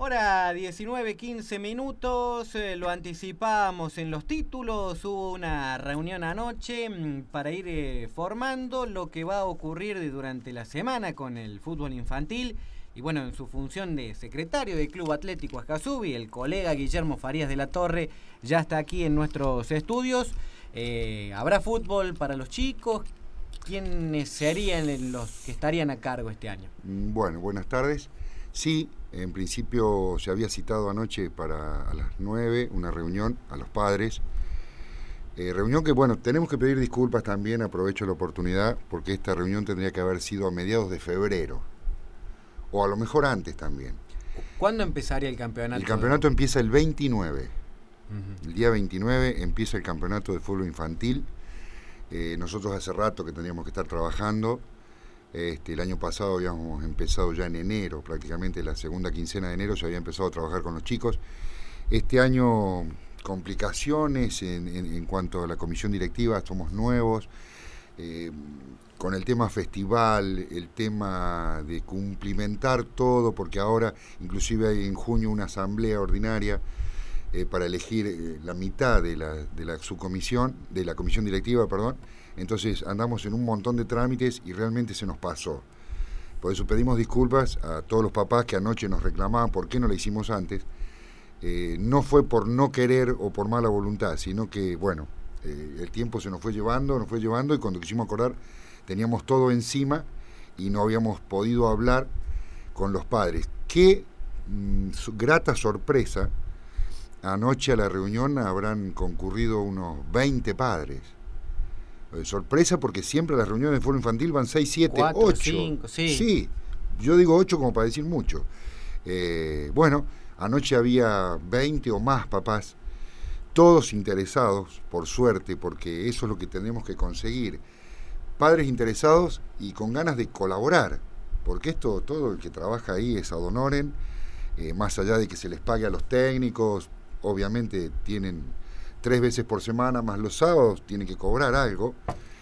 Hora 19:15 minutos, lo anticipábamos en los títulos, hubo una reunión anoche para ir formando lo que va a ocurrir durante la semana con el fútbol infantil. Y bueno, en su función de secretario del Club Atlético Ascasubi, el colega Guillermo Farías de la Torre ya está aquí en nuestros estudios. ¿Habrá fútbol para los chicos? ¿Quiénes serían los que estarían a cargo este año? Bueno, buenas tardes. Sí, en principio se había citado anoche para a las 9 una reunión a los padres. Reunión que, bueno, tenemos que pedir disculpas también, aprovecho la oportunidad, porque esta reunión tendría que haber sido a mediados de febrero, o a lo mejor antes también. ¿Cuándo empezaría el campeonato? El campeonato empieza el 29. El día 29 empieza el campeonato de fútbol infantil. Nosotros hace rato que teníamos que estar trabajando. El año pasado habíamos empezado ya en enero, prácticamente la segunda quincena de enero se había empezado a trabajar con los chicos. Este año complicaciones en cuanto a la comisión directiva, somos nuevos, con el tema festival, el tema de cumplimentar todo, porque ahora inclusive hay en junio una asamblea ordinaria para elegir la mitad de la subcomisión, de la comisión directiva, perdón. Entonces andamos en un montón de trámites y realmente se nos pasó. Por eso pedimos disculpas a todos los papás que anoche nos reclamaban por qué no lo hicimos antes. No fue por no querer o por mala voluntad, sino que, bueno, el tiempo se nos fue llevando y cuando quisimos acordar teníamos todo encima y no habíamos podido hablar con los padres. Qué grata sorpresa, anoche a la reunión habrán concurrido unos 20 padres. Sorpresa porque siempre a las reuniones de fútbol infantil van 6, 7, 4, 8. 5, sí. Sí, yo digo 8 como para decir mucho. Bueno, anoche había 20 o más papás, todos interesados, por suerte, porque eso es lo que tenemos que conseguir. Padres interesados y con ganas de colaborar, porque esto, todo el que trabaja ahí es ad honorem, más allá de que se les pague a los técnicos, obviamente tienen 3 veces por semana, más los sábados, tienen que cobrar algo,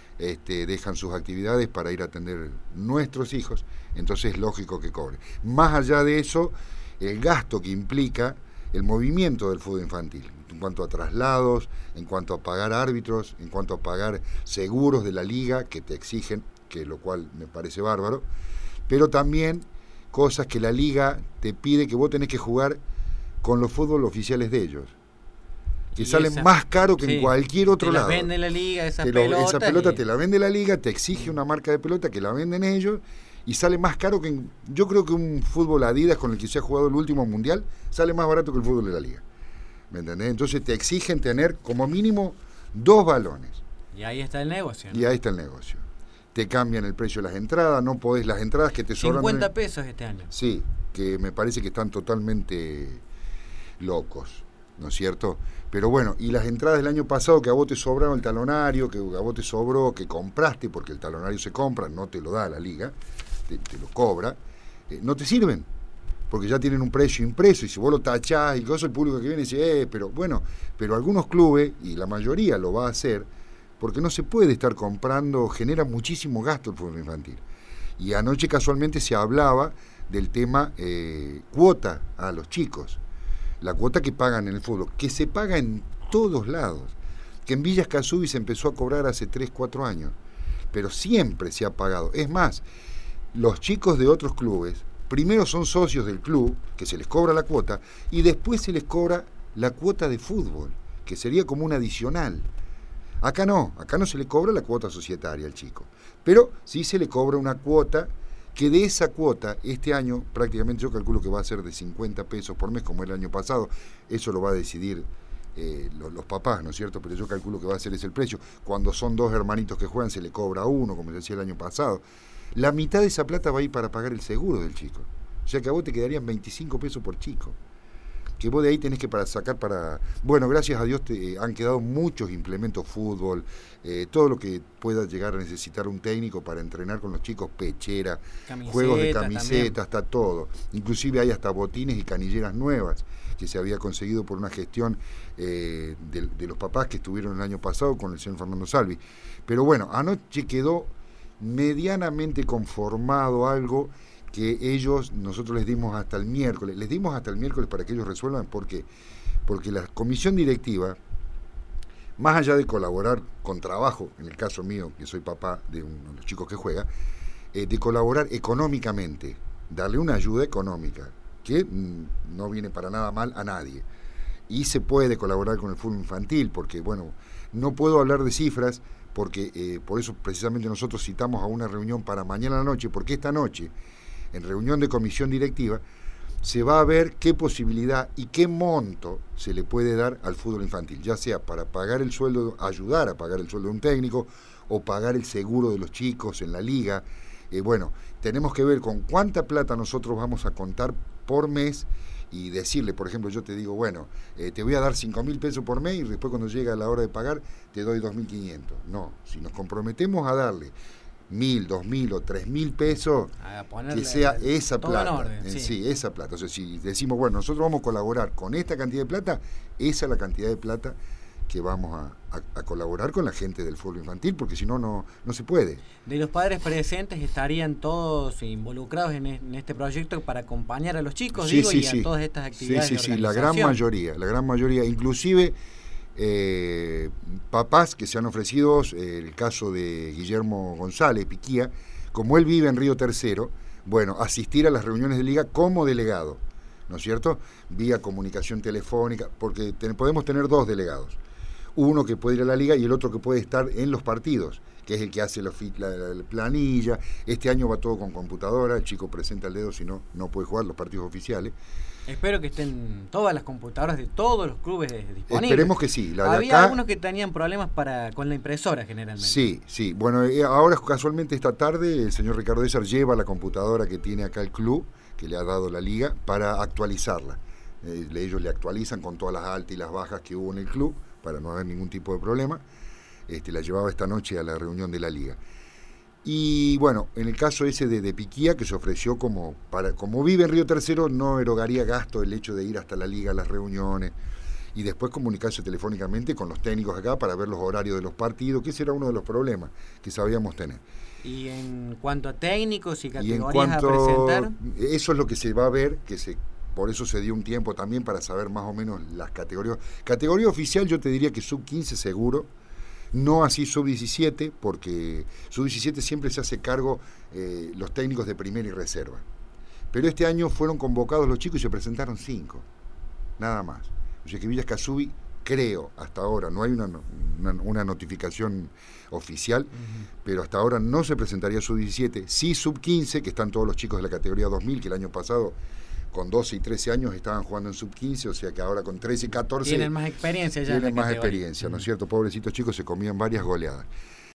dejan sus actividades para ir a atender nuestros hijos, entonces es lógico que cobre. Más allá de eso, el gasto que implica el movimiento del fútbol infantil, en cuanto a traslados, en cuanto a pagar árbitros, en cuanto a pagar seguros de la liga que te exigen, que lo cual me parece bárbaro, pero también cosas que la liga te pide que vos tenés que jugar con los fútbol oficiales de ellos, que salen más caro que en cualquier otro lado. Te la vende la liga, esa pelota te la vende la liga, te exige una marca de pelota que la venden ellos y sale más caro que yo creo que un fútbol Adidas con el que se ha jugado el último mundial sale más barato que el fútbol de la liga. ¿Me entendés? Entonces te exigen tener como mínimo 2 balones. Y ahí está el negocio, ¿no? Y ahí está el negocio. Te cambian el precio de las entradas, no podés las entradas que te sobran. 50 pesos este año. Sí, que me parece que están totalmente locos, ¿no es cierto? Pero bueno, y las entradas del año pasado que a vos te sobraron el talonario, que a vos te sobró, que compraste, porque el talonario se compra, no te lo da la liga, te lo cobra, no te sirven, porque ya tienen un precio impreso, y si vos lo tachás y cosas, el público que viene dice, pero bueno, pero algunos clubes, y la mayoría lo va a hacer, porque no se puede estar comprando, genera muchísimo gasto el fútbol infantil. Y anoche casualmente se hablaba del tema cuota a los chicos. La cuota que pagan en el fútbol, que se paga en todos lados, que en Villa Ascasubi se empezó a cobrar hace 3, 4 años, pero siempre se ha pagado. Es más, los chicos de otros clubes, primero son socios del club, que se les cobra la cuota, y después se les cobra la cuota de fútbol, que sería como un adicional. Acá no se le cobra la cuota societaria al chico, pero sí se le cobra una cuota, que de esa cuota, este año prácticamente yo calculo que va a ser de 50 pesos por mes, como el año pasado, eso lo va a decidir los papás, ¿no es cierto? Pero yo calculo que va a ser ese el precio. Cuando son 2 hermanitos que juegan, se le cobra uno, como se decía el año pasado. La mitad de esa plata va a ir para pagar el seguro del chico. O sea que a vos te quedarían 25 pesos por chico. Que vos de ahí tenés que sacar para... Bueno, gracias a Dios te han quedado muchos implementos fútbol, todo lo que pueda llegar a necesitar un técnico para entrenar con los chicos, pechera, juegos de camisetas, está todo. Inclusive hay hasta botines y canilleras nuevas que se había conseguido por una gestión de los papás que estuvieron el año pasado con el señor Fernando Salvi. Pero bueno, anoche quedó medianamente conformado algo que nosotros les dimos hasta el miércoles para que ellos resuelvan, porque la comisión directiva, más allá de colaborar con trabajo, en el caso mío, que soy papá de uno de los chicos que juega, de colaborar económicamente, darle una ayuda económica, que no viene para nada mal a nadie. Y se puede colaborar con el fútbol infantil, porque, bueno, no puedo hablar de cifras, porque por eso precisamente nosotros citamos a una reunión para mañana a la noche, porque esta noche, en reunión de comisión directiva, se va a ver qué posibilidad y qué monto se le puede dar al fútbol infantil, ya sea para pagar el sueldo, ayudar a pagar el sueldo de un técnico, o pagar el seguro de los chicos en la liga. Bueno, tenemos que ver con cuánta plata nosotros vamos a contar por mes y decirle, por ejemplo, yo te digo, bueno, te voy a dar 5.000 pesos por mes y después cuando llega la hora de pagar te doy 2.500. No, si nos comprometemos a darle 1.000, 2.000 o 3.000 pesos, que sea esa plata, orden, sí, esa plata. O sea, si decimos, bueno, nosotros vamos a colaborar con esta cantidad de plata, esa es la cantidad de plata que vamos a colaborar con la gente del fútbol infantil, porque si no, no se puede. De los padres presentes, ¿estarían todos involucrados en este proyecto para acompañar a los chicos, sí, y a todas estas actividades? Sí, la gran mayoría, inclusive papás que se han ofrecido, el caso de Guillermo González Piquía, como él vive en Río Tercero, bueno, asistir a las reuniones de liga como delegado, ¿no es cierto? Vía comunicación telefónica, porque podemos tener 2 delegados. Uno que puede ir a la liga y el otro que puede estar en los partidos, que es el que hace la planilla. Este año va todo con computadora, el chico presenta el dedo, si no puede jugar los partidos oficiales. Espero que estén todas las computadoras de todos los clubes disponibles. Esperemos que sí. Había algunos que tenían problemas con la impresora generalmente. Sí. Bueno, ahora casualmente esta tarde el señor Ricardo Désar lleva la computadora que tiene acá el club, que le ha dado la liga, para actualizarla. Ellos le actualizan con todas las altas y las bajas que hubo en el club, para no haber ningún tipo de problema. La llevaba esta noche a la reunión de la liga. Y bueno, en el caso ese de Piquía, que se ofreció como vive en Río Tercero, no erogaría gasto el hecho de ir hasta la liga a las reuniones y después comunicarse telefónicamente con los técnicos acá para ver los horarios de los partidos, que ese era uno de los problemas que sabíamos tener. Y en cuanto a técnicos y categorías a presentar, eso es lo que se va a ver, por eso se dio un tiempo también para saber más o menos las categorías. Categoría oficial yo te diría que sub-15 seguro, no así sub-17, porque sub-17 siempre se hace cargo los técnicos de primera y reserva. Pero este año fueron convocados los chicos y se presentaron 5, nada más. O sea que Villa Casubi, creo, hasta ahora, no hay una notificación oficial, pero hasta ahora no se presentaría sub-17, sí sub-15, que están todos los chicos de la categoría 2000, que el año pasado con 12 y 13 años estaban jugando en sub-15, o sea que ahora con 13 y 14... Tienen más experiencia ya. Tienen más experiencia, ¿no es cierto? Pobrecitos chicos se comían varias goleadas.